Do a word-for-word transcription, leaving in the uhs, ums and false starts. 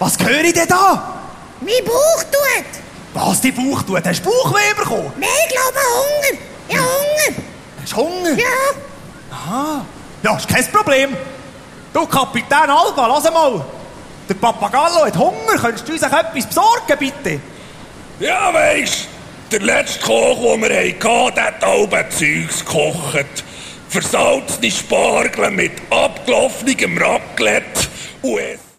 Was höre ich denn da? Mein Bauch tut. Was, die Bauch tut? Hast du Bauchweh bekommen? Nein, ich glaube Hunger. Ja, Hunger. Hast du Hunger? Ja. Aha. Ja, ist kein Problem. Du, Kapitän Alba, lass mal. Der Papagallo hat Hunger. Könntest du uns etwas besorgen, bitte? Ja, weisst, der letzte Koch, den wir hatten, der hat halbe Zeugs gekocht. Versalzene Spargel mit abgelaufenem Raclette und